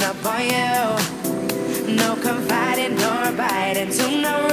upon you. No confiding nor biting to no